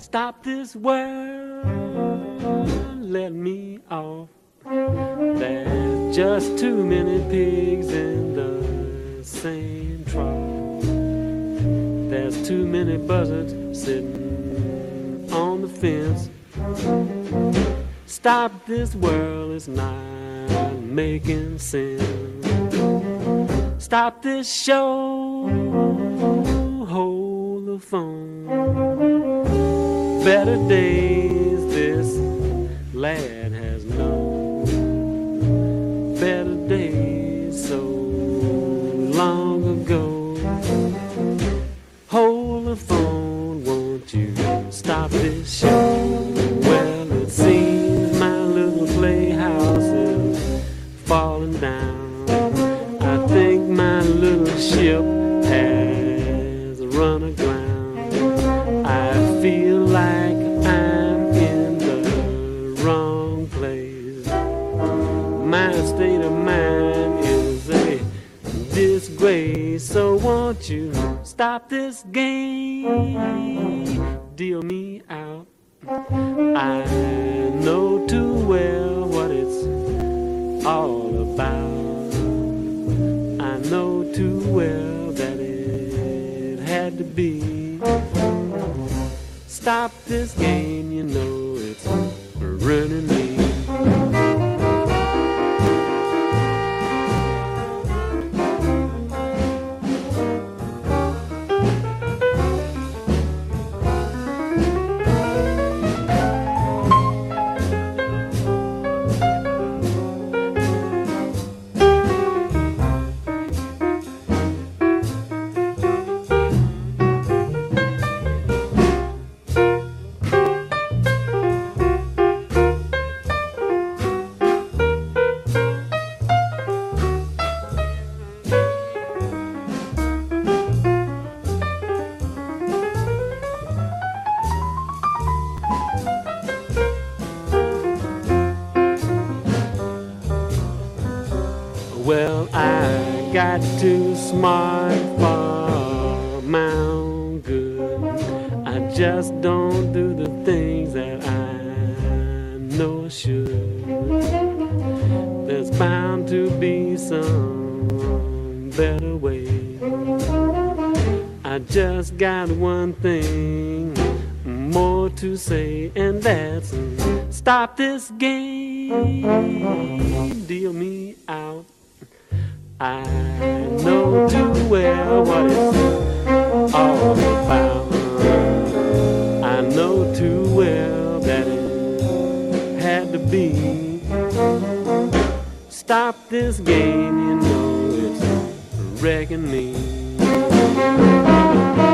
Stop this world, let me off. There's just too many pigs in the same trough. There's too many buzzards sitting on the fence. Stop this world, it's not making sense. Stop this show, hold the phone. Better days this lad has known. Better days so long ago. Hold the phone, won't you stop this show? Well, it seems my little playhouse is falling down. I think my little ship has run aground. I feel like I'm in the wrong place. My state of mind is a disgrace. So won't you stop this game? Deal me out. I know too well what it's all about. I know too well that it had to be. Stop this game, you know it's ruining me. Well, I got too smart for my own good. I just don't do the things that I know I should. There's bound to be some better way. I just got one thing more to say, and that's stop this game, deal me out. I know too well what it's all about. I know too well that it had to be. Stop this game, you know it's wrecking me.